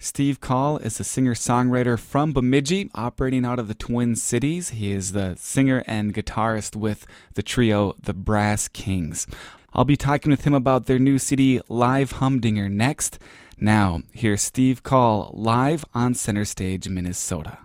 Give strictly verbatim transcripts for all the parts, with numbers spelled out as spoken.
Steve Call is a singer-songwriter from Bemidji, operating out of the Twin Cities. He is the singer and guitarist with the trio The Brass Kings. I'll be talking with him about their new C D, Live Humdinger, next. Now, here's Steve Call live on Center Stage, Minnesota.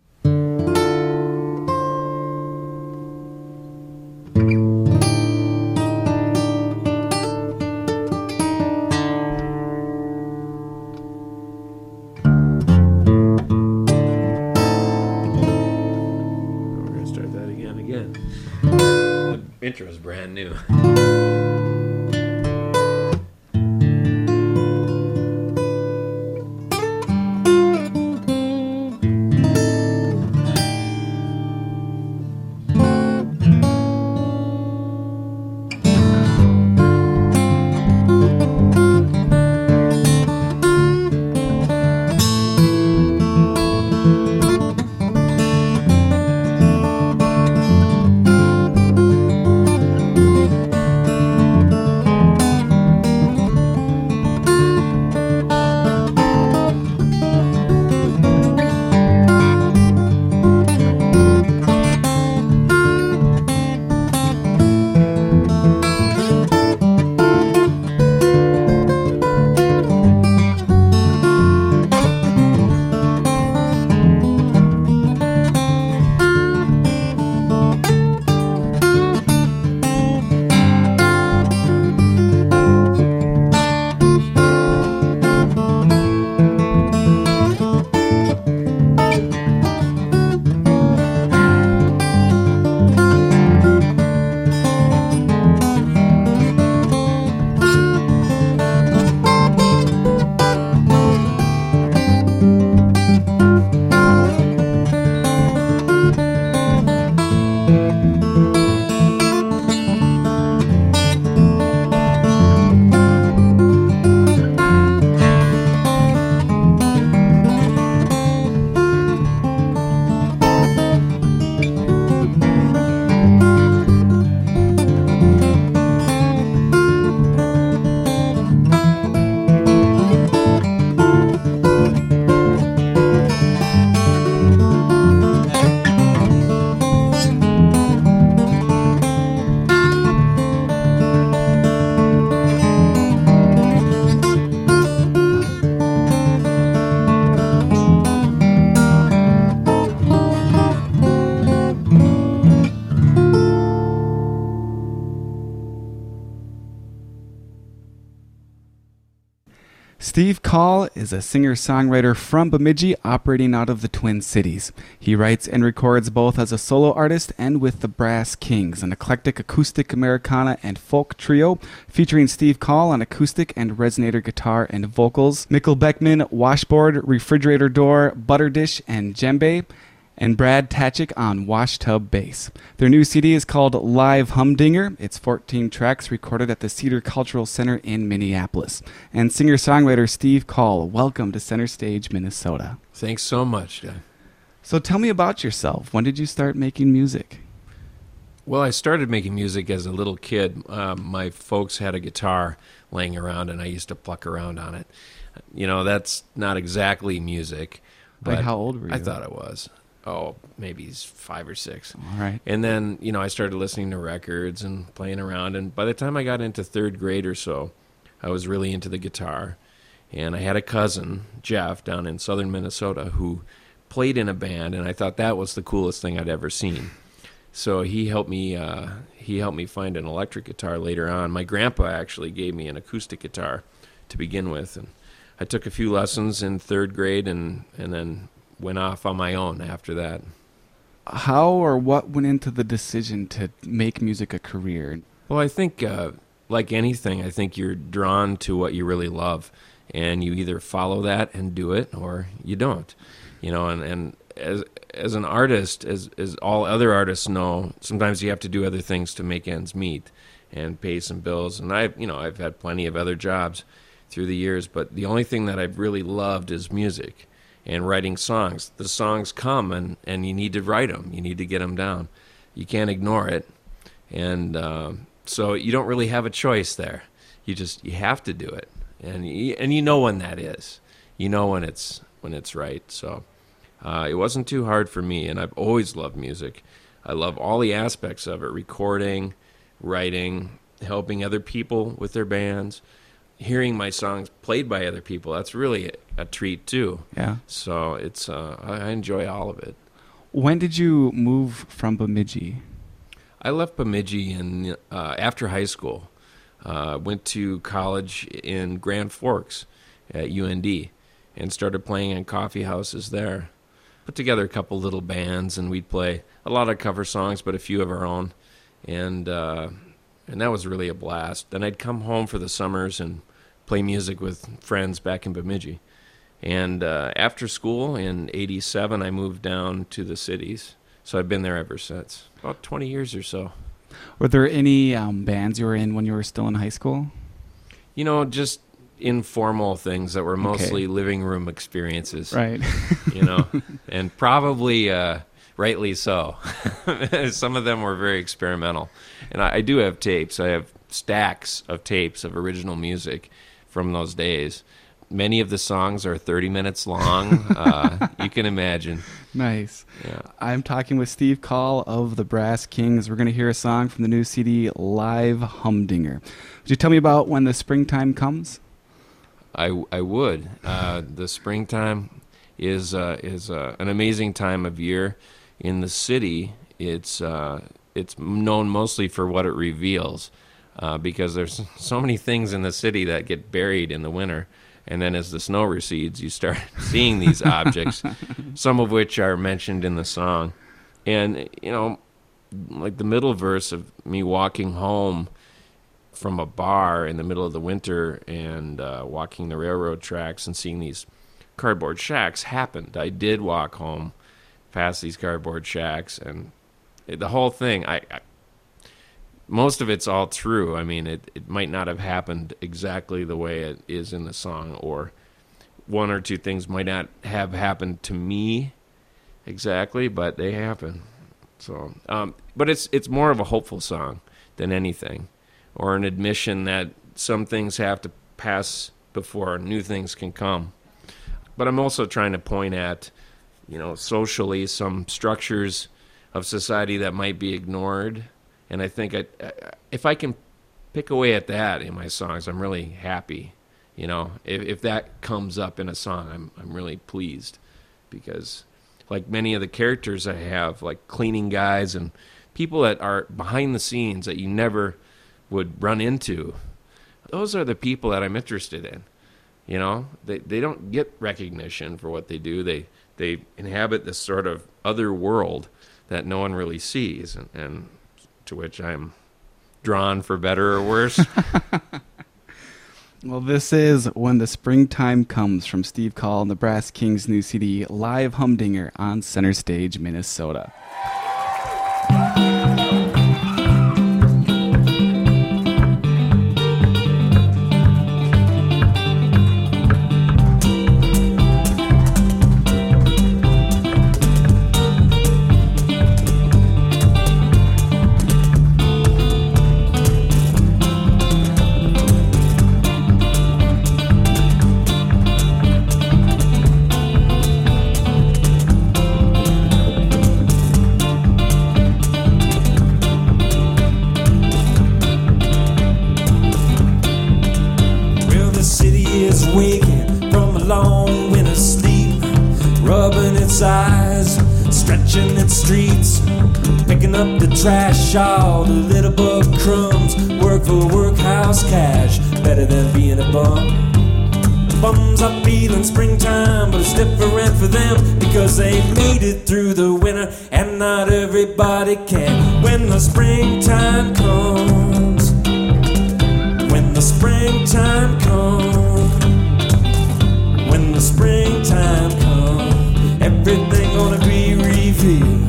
Intro is brand new. Steve Call is a singer-songwriter from Bemidji, operating out of the Twin Cities. He writes and records both as a solo artist and with the Brass Kings, an eclectic acoustic Americana and folk trio featuring Steve Call on acoustic and resonator guitar and vocals, Mikkel Beckman, washboard, refrigerator door, butter dish, and djembe, and Brad Tachik on washtub bass. Their new C D is called Live Humdinger. It's fourteen tracks recorded at the Cedar Cultural Center in Minneapolis. And singer-songwriter Steve Call, welcome to Center Stage, Minnesota. Thanks so much, Doug. So tell me about yourself. When did you start making music? Well, I started making music as a little kid. Um, my folks had a guitar laying around, and I used to pluck around on it. You know, that's not exactly music. But like how old were you? I thought it was. Oh, maybe he's five or six. All right. And then, you know, I started listening to records and playing around. And by the time I got into third grade or so, I was really into the guitar. And I had a cousin, Jeff, down in southern Minnesota, who played in a band, and I thought that was the coolest thing I'd ever seen. So he helped me. Uh, he helped me find an electric guitar later on. My grandpa actually gave me an acoustic guitar to begin with, and I took a few lessons in third grade, and and then went off on my own after that. How or what went into the decision to make music a career? Well, I think, uh, like anything, I think you're drawn to what you really love, and you either follow that and do it, or you don't. You know, and, and as as an artist, as as all other artists know, sometimes you have to do other things to make ends meet and pay some bills. And I've, you know, I've had plenty of other jobs through the years, but the only thing that I've really loved is music and writing songs. The songs come, and, and you need to write them. You need to get them down. You can't ignore it. And uh, so you don't really have a choice there. You just, you have to do it. And you, and you know when that is. you know when it's when it's right. So uh, it wasn't too hard for me, and I've always loved music. I love all the aspects of it: recording, writing, helping other people with their bands, hearing my songs played by other people. That's really a, a treat too. Yeah. So it's uh, I, I enjoy all of it. When did you move from Bemidji? I left Bemidji in uh, after high school. Uh, went to college in Grand Forks at U N D and started playing in coffee houses there. Put together a couple little bands, and we'd play a lot of cover songs, but a few of our own. And uh, and that was really a blast. Then I'd come home for the summers and play music with friends back in Bemidji. And uh, after school in eighty-seven, I moved down to the cities. So I've been there ever since, about twenty years or so. Were there any um, bands you were in when you were still in high school? You know, just informal things that were mostly Okay. living room experiences. Right. You know, and probably uh, rightly so. Some of them were very experimental. And I, I do have tapes. I have stacks of tapes of original music from those days. Many of the songs are thirty minutes long. Uh, you can imagine. Nice. Yeah. I'm talking with Steve Call of the Brass Kings. We're going to hear a song from the new C D, Live Humdinger. Would you tell me about When the Springtime Comes? I, I would. Uh, the springtime is uh, is uh, an amazing time of year. In the city, it's uh, it's known mostly for what it reveals, uh, because there's so many things in the city that get buried in the winter. And then as the snow recedes, you start seeing these objects, some of which are mentioned in the song. And, you know, like the middle verse of me walking home from a bar in the middle of the winter and uh, walking the railroad tracks and seeing these cardboard shacks happened. I did walk home past these cardboard shacks, and it, the whole thing, I, I most of it's all true. I mean, it, it might not have happened exactly the way it is in the song, or one or two things might not have happened to me exactly, but they happen. So, um, but it's it's more of a hopeful song than anything, or an admission that some things have to pass before new things can come. But I'm also trying to point at, you know, socially some structures of society that might be ignored. And I think I, if I can pick away at that in my songs, I'm really happy. You know, if, if that comes up in a song, I'm I'm really pleased, because like many of the characters I have, like cleaning guys and people that are behind the scenes that you never would run into, those are the people that I'm interested in. You know, they they don't get recognition for what they do. They they inhabit this sort of other world that no one really sees, and, and to which I'm drawn for better or worse. Well, this is When the Springtime Comes from Steve Call and the Brass Kings' new C D, Live Humdinger, on Center Stage, Minnesota. Stretching its streets, picking up the trash, all the little bug crumbs. Work for workhouse cash, better than being a bum. Bums are feeling springtime, but it's different for them, because they made it through the winter, and not everybody can. When the springtime comes, when the springtime comes, when the springtime comes, everything gonna be revealed.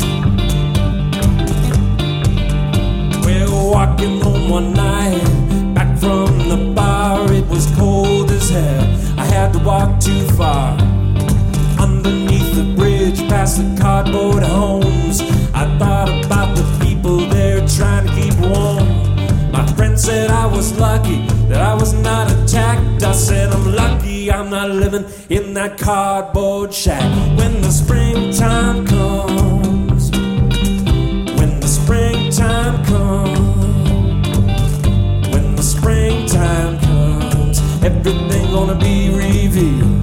We're walking home one night, back from the bar. It was cold as hell, I had to walk too far. Underneath the bridge, past the cardboard homes, I thought about the people there trying to keep warm. My friend said I was lucky that I was not attacked. I said I'm lucky I'm not living in that cardboard shack. When the springtime comes, when the springtime comes, when the springtime comes, everything gonna be revealed.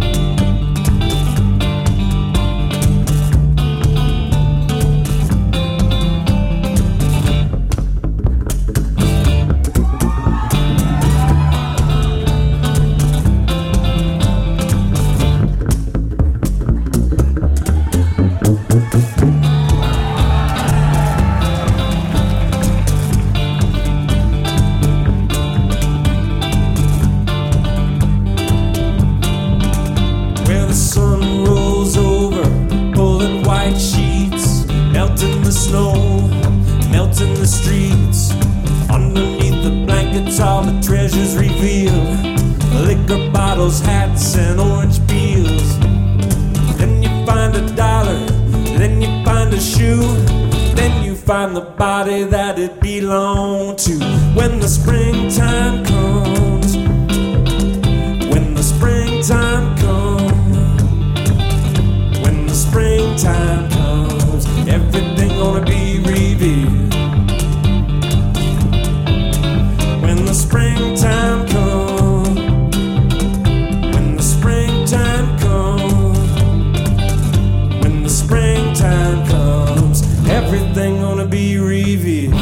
All the treasures revealed, liquor bottles, hats, and orange peels. Then you find a dollar, then you find a shoe, then you find the body that it belonged to. When the springtime comes, when the springtime comes, when the springtime comes, everything gonna be revealed. When the springtime comes, when the springtime comes, when the springtime comes, everything gonna be revealed.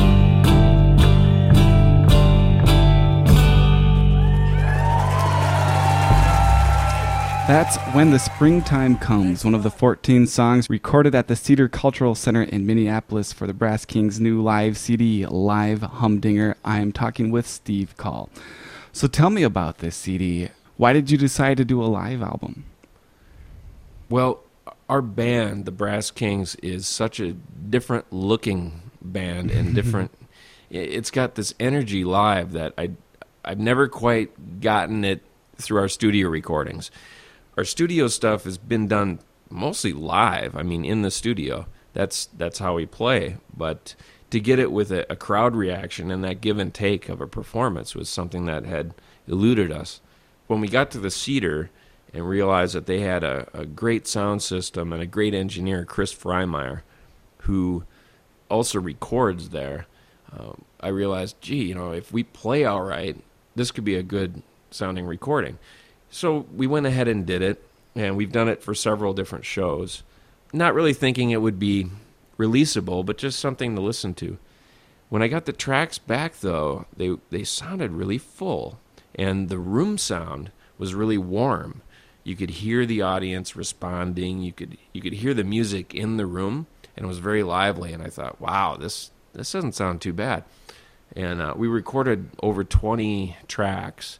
That's When the Springtime Comes, one of the fourteen songs recorded at the Cedar Cultural Center in Minneapolis for the Brass Kings' new live C D, Live Humdinger. I am talking with Steve Call. So tell me about this C D. Why did you decide to do a live album? Well, our band, the Brass Kings, is such a different looking band and different. It's got this energy live that I, I've never quite gotten it through our studio recordings. Our studio stuff has been done mostly live. I mean, in the studio. That's that's how we play. But to get it with a, a crowd reaction and that give and take of a performance was something that had eluded us. When we got to the Cedar and realized that they had a, a great sound system and a great engineer, Chris Freimeyer, who also records there, uh, I realized, gee, you know, if we play all right, this could be a good sounding recording. So we went ahead and did it, and we've done it for several different shows. Not really thinking it would be releasable, but just something to listen to. When I got the tracks back, though, they they sounded really full, and the room sound was really warm. You could hear the audience responding. You could you could hear the music in the room, and it was very lively. And I thought, wow, this this doesn't sound too bad. And uh, we recorded over twenty tracks.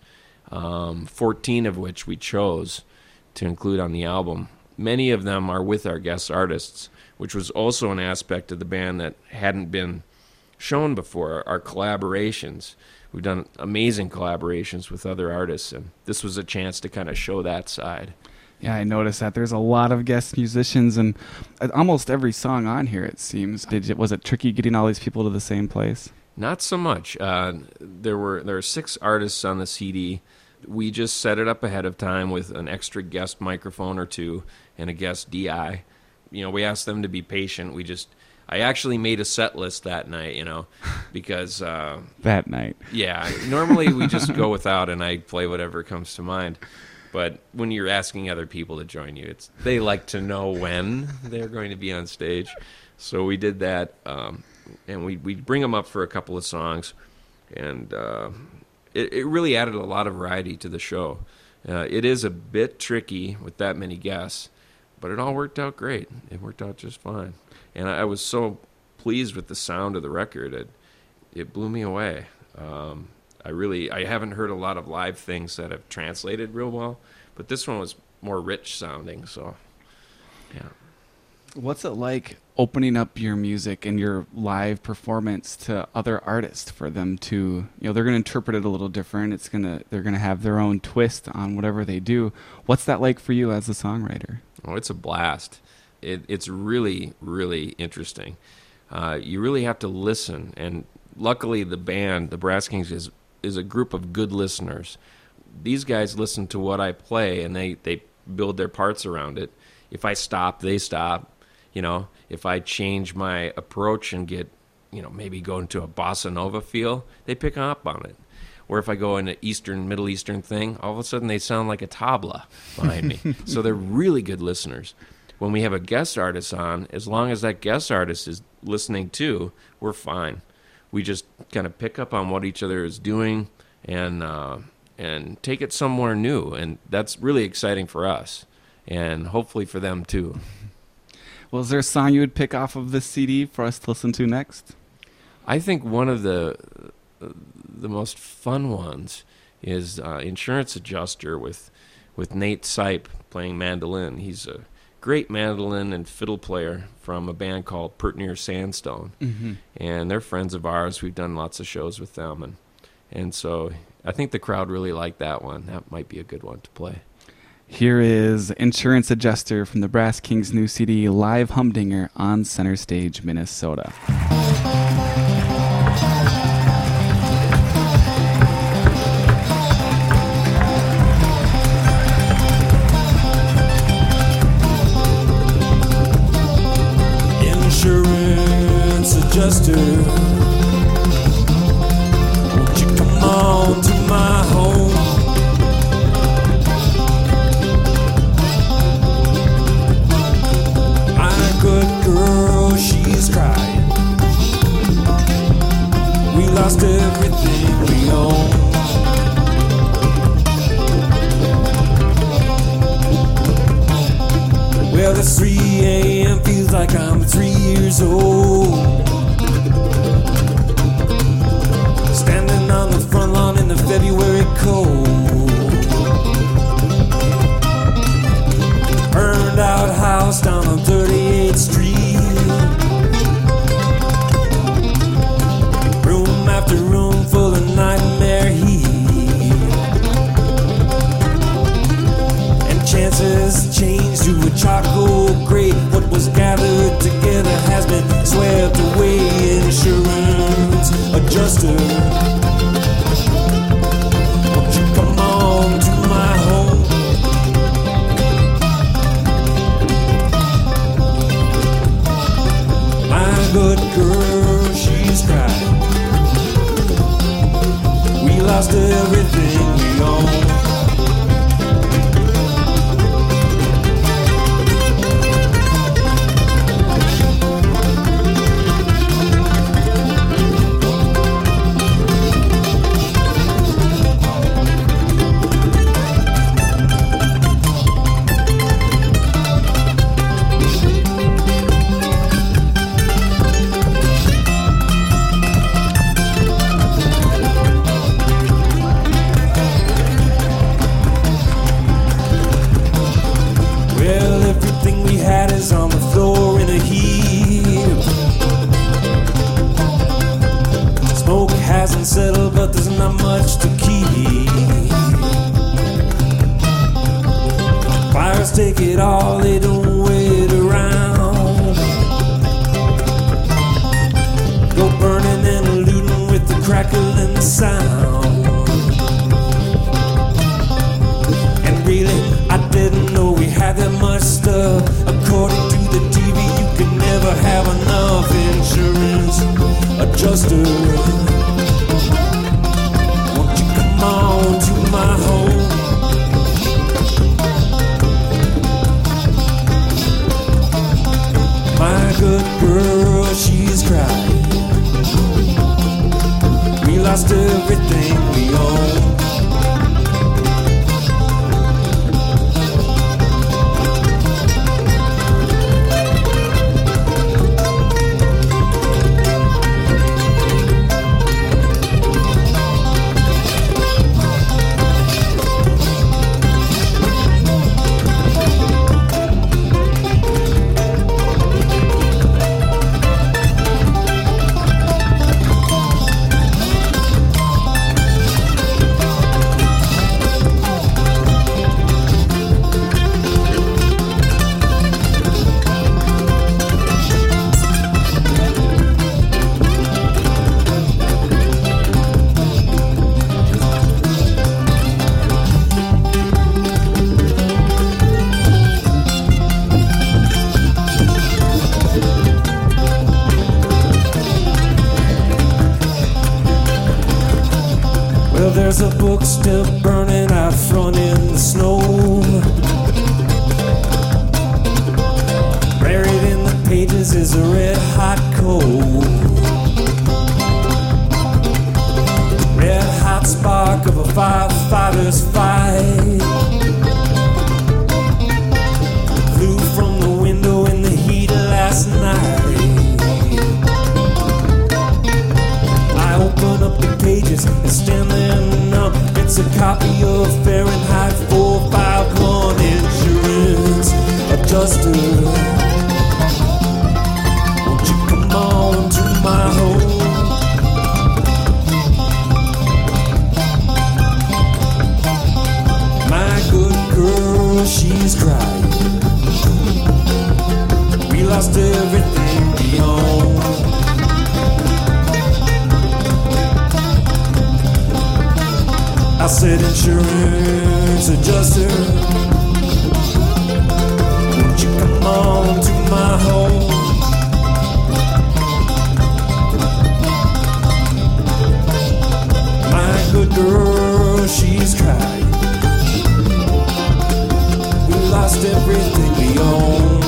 Um, fourteen of which we chose to include on the album. Many of them are with our guest artists, which was also an aspect of the band that hadn't been shown before, our collaborations. We've done amazing collaborations with other artists, and this was a chance to kind of show that side. Yeah, I noticed that there's a lot of guest musicians, and almost every song on here, it seems. Did it, was it tricky getting all these people to the same place? Not so much. Uh, there were there are six artists on the C D. We just set it up ahead of time with an extra guest microphone or two and a guest D I. You know, we asked them to be patient. We just, I actually made a set list that night, you know, because... Uh, that night. Yeah. Normally we just go without and I play whatever comes to mind. But when you're asking other people to join you, it's they like to know when they're going to be on stage. So we did that, um, and we we bring them up for a couple of songs, and uh, it, it really added a lot of variety to the show. Uh, it is a bit tricky with that many guests, but it all worked out great. It worked out just fine. And I, I was so pleased with the sound of the record. It, it blew me away. Um, I really, I haven't heard a lot of live things that have translated real well, but this one was more rich sounding, so, yeah. What's it like opening up your music and your live performance to other artists for them to, you know, they're going to interpret it a little different. It's going to, they're going to have their own twist on whatever they do. What's that like for you as a songwriter? Oh, it's a blast. It, it's really, really interesting. Uh, you really have to listen, and luckily the band, the Brass Kings, is is a group of good listeners. these guys listen to what I play, and they, they build their parts around it. If I stop, they stop. You know, if I change my approach and get, you know, maybe go into a bossa nova feel, they pick up on it. Or if I go into Eastern, Middle Eastern thing, all of a sudden they sound like a tabla behind me. So they're really good listeners. When we have a guest artist on, as long as that guest artist is listening too, we're fine. We just kind of pick up on what each other is doing and uh, and take it somewhere new. And that's really exciting for us and hopefully for them too. Well, is there a song you would pick off of this C D for us to listen to next? I think one of the the most fun ones is uh, Insurance Adjuster with with Nate Sipe playing mandolin. He's a great mandolin and fiddle player from a band called Pert Near Sandstone. Mm-hmm. And they're friends of ours. We've done lots of shows with them. And, and so I think the crowd really liked that one. That might be a good one to play. Here is Insurance Adjuster from the Brass Kings' new C D, Live Humdinger on Center Stage, Minnesota. Insurance Adjuster, won't you come on to my home? My good girl, she's crying. We lost everything we own. Well, it's three a.m., feels like I'm three years old. Standing on the front lawn in the February cold. Burned out house down on thirty-eighth Street. Room after room full of nightmare heat. And chances change to a charcoal gray. What was gathered together has been swept away. Insurance Adjuster, won't you come on to my home? My good girl, she's crying. We lost everything we own. On the floor in a heap. Smoke hasn't settled, but there's not much to keep. Fires take it all, they don't wait around. Go burning and looting with the crackling sound. And really, I didn't know we had that much stuff. According to the T V, you can never have enough. Insurance Adjuster, won't you come on to my home? My good girl, she's crying. We lost everything There's a book still burning out front in the snow. Buried in the pages is a red hot coal. Red hot spark of a firefighter's fight. Flew from the window in the heat last night. I open up the pages and stand there numb. It's a copy of Fahrenheit four five one insurance adjuster. Won't you come on to my home? My good girl, she's crying. We lost everything we own. I said, insurance adjuster, won't you come on to my home? My good girl, she's crying. We lost everything we own.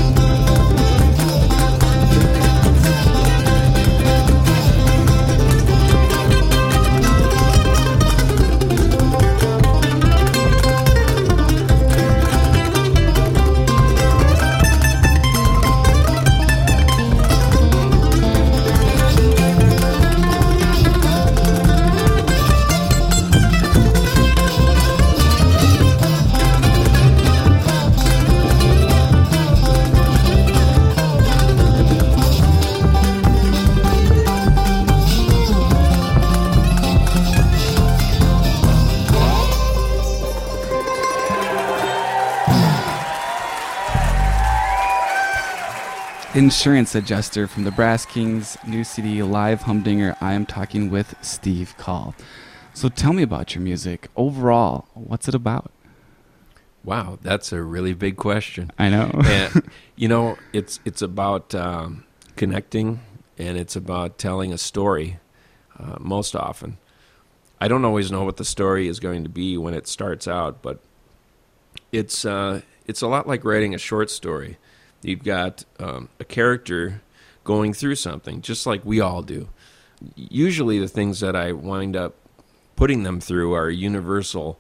Insurance Adjuster from the Brass Kings' new C D, Live Humdinger. I am talking with Steve Coll. So tell me about your music. Overall, what's it about? Wow, that's a really big question. I know. And, you know, it's it's about um, connecting, and it's about telling a story uh, most often. I don't always know what the story is going to be when it starts out, but it's uh, it's a lot like writing a short story. You've got um, a character going through something, just like we all do. Usually the things that I wind up putting them through are universal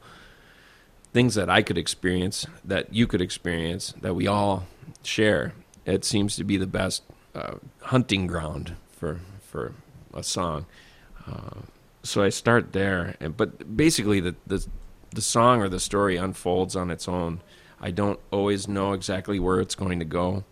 things that I could experience, that you could experience, that we all share. It seems to be the best uh, hunting ground for for a song. Uh, so I start there, and, but basically the, the the song or the story unfolds on its own. I don't always know exactly where it's going to go.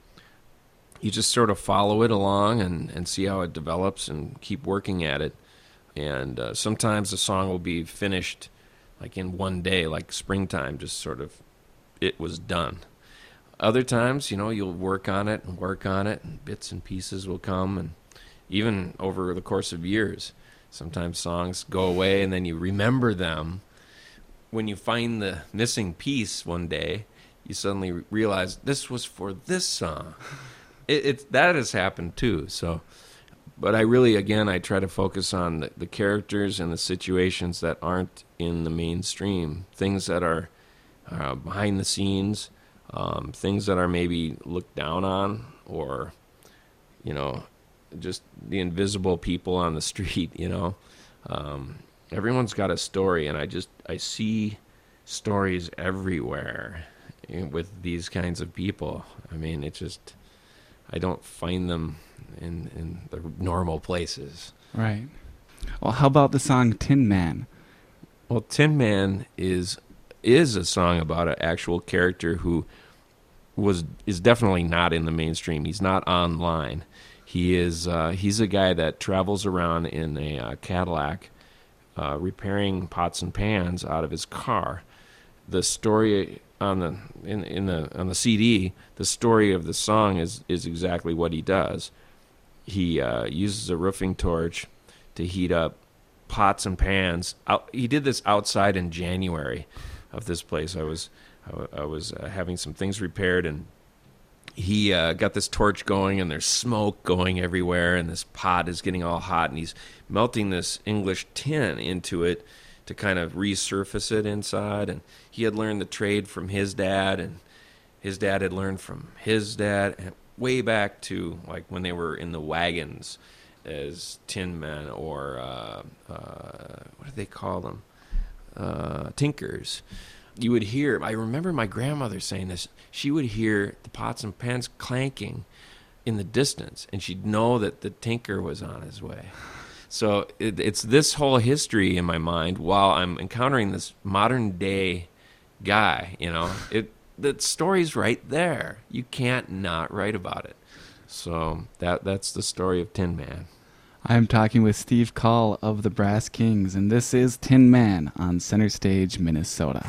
You just sort of follow it along and, and see how it develops and keep working at it. And uh, sometimes the song will be finished like in one day, like springtime, just sort of, it was done. Other times, you know, you'll work on it and work on it, and bits and pieces will come, and even over the course of years, sometimes songs go away and then you remember them. When you find the missing piece one day, you suddenly realize this was for this song. It, it that has happened too. So, but I really, again, I try to focus on the, the characters and the situations that aren't in the mainstream, things that are uh, behind the scenes, um, things that are maybe looked down on, or, you know, just the invisible people on the street. You know, um, everyone's got a story, and I just I see stories everywhere with these kinds of people. I mean, it just, I don't find them in, in the normal places. Right. Well, how about the song Tin Man? Well, Tin Man is is a song about an actual character who was is definitely not in the mainstream. He's not online. He is uh, he's a guy that travels around in a uh, Cadillac uh, repairing pots and pans out of his car. The story on the in in the on the C D, the story of the song is is exactly what he does. He uh, uses a roofing torch to heat up pots and pans. Out, he did this outside in January of this place. I was I, I was uh, having some things repaired, and he uh, got this torch going, and there's smoke going everywhere, and this pot is getting all hot, and he's melting this English tin into it to kind of resurface it inside. And he had learned the trade from his dad, and his dad had learned from his dad, and way back to like when they were in the wagons as tin men, or uh, uh, what did they call them? Uh, tinkers. You would hear, I remember my grandmother saying this, she would hear the pots and pans clanking in the distance, and she'd know that the tinker was on his way. So it, it's this whole history in my mind while I'm encountering this modern day guy, you know, it the story's right there. You can't not write about it. So that that's the story of Tin Man. I'm talking with Steve Call of the Brass Kings, and this is Tin Man on Center Stage, Minnesota.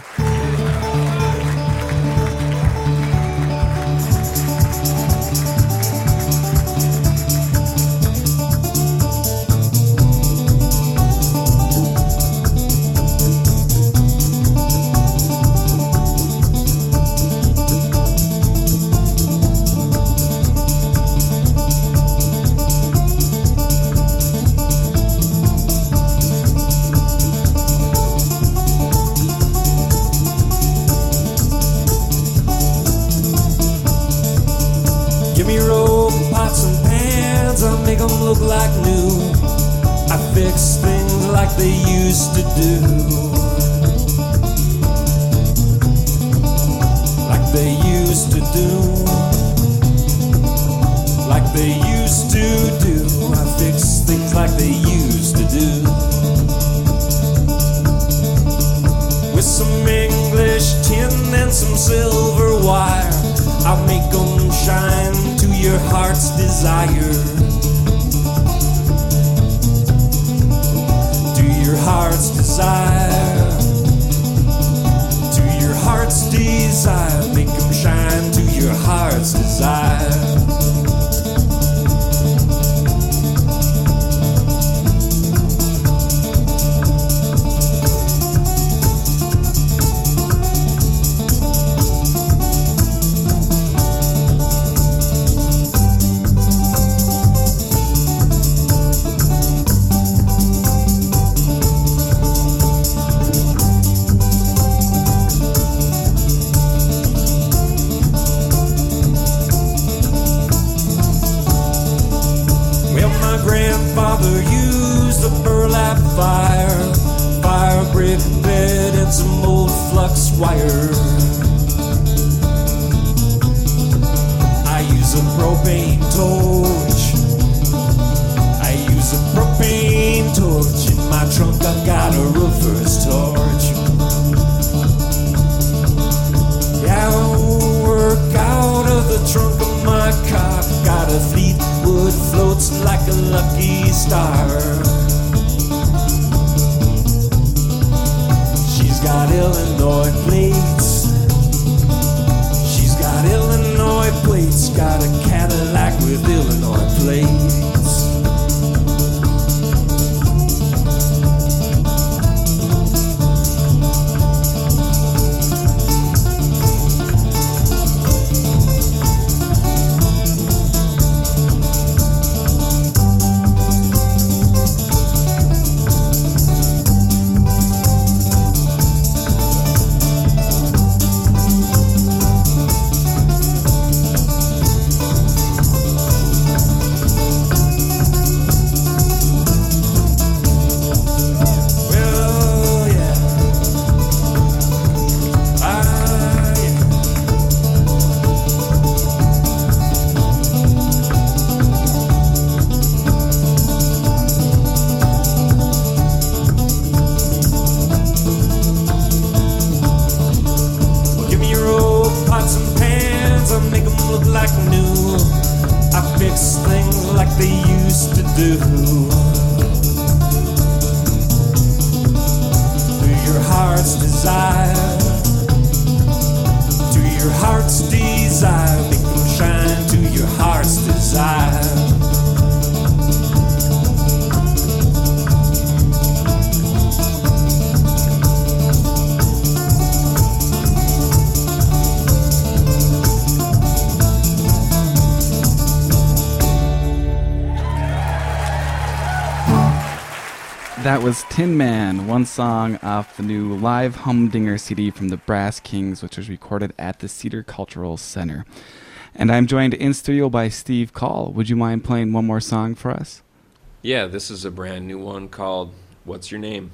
That was Tin Man, one song off the new live Humdinger C D from the Brass Kings, which was recorded at the Cedar Cultural Center. And I'm joined in studio by Steve Call. Would you mind playing one more song for us? Yeah, this is a brand new one called What's Your Name?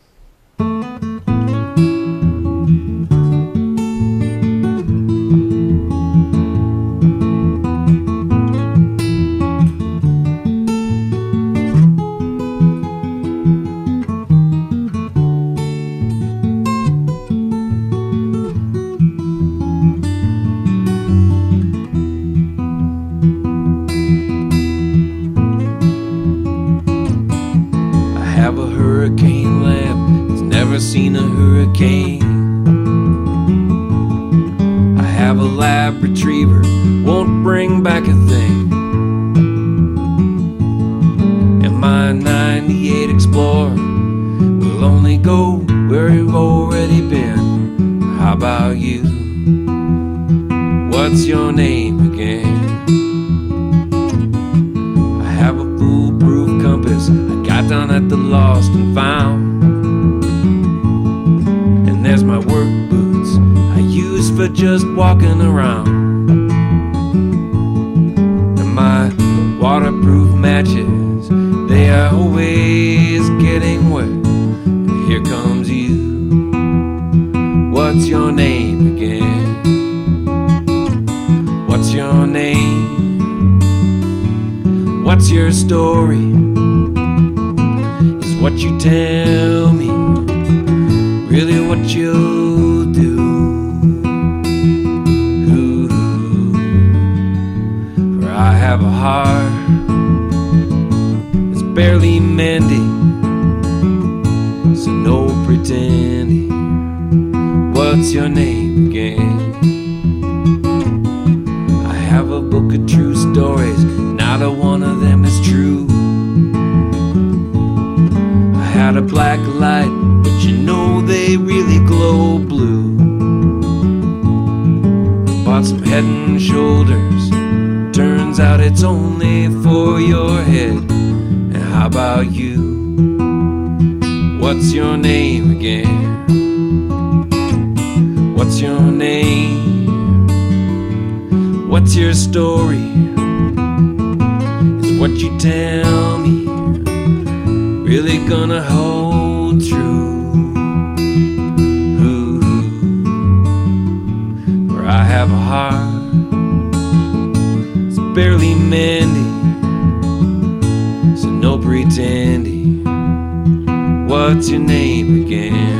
Seen a hurricane. I have a lab retriever, won't bring back a thing. And my ninety-eight Explorer will only go where you've already been. How about you? What's your name again? I have a foolproof compass I got down at the Lost and Found. There's my work boots I use for just walking around. And my waterproof matches, they are always getting wet. And here comes you. What's your name again? What's your name? What's your story? Is what you tell me really what you'll do? Ooh, for I have a heart that's barely mending, so no pretending. What's your name again? I have a book of true stories, not a one of them is true. I had a black light, you know they really glow blue. Bought some Head and Shoulders, turns out it's only for your head. And how about you? What's your name again? What's your name? What's your story? Is what you tell me really gonna hold true? I have a heart that's barely mending, so no pretending. What's your name again?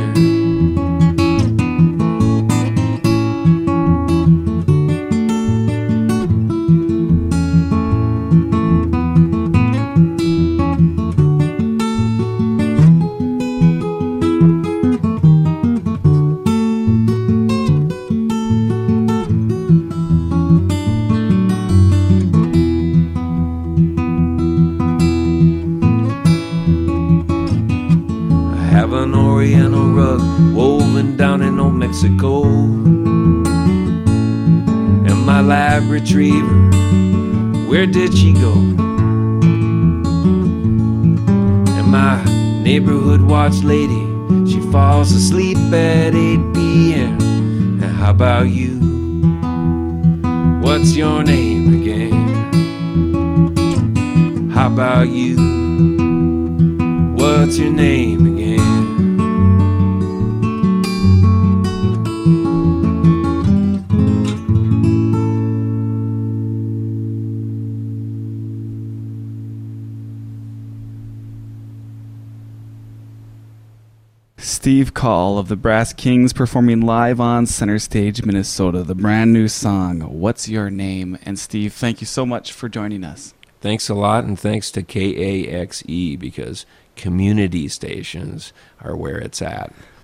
Mexico. And my lab retriever, where did she go? And my neighborhood watch lady, she falls asleep at eight p.m. And how about you? What's your name again? How about you? What's your name again? Steve Call of the Brass Kings performing live on Center Stage, Minnesota, the brand new song, What's Your Name? And Steve, thank you so much for joining us. Thanks a lot, and thanks to K A X E, because community stations are where it's at.